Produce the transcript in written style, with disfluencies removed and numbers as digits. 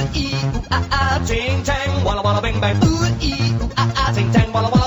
ee ooh ah ah, ting tang, walla walla bang bang. Ooh ee ooh ah ah, ting tang, walla walla.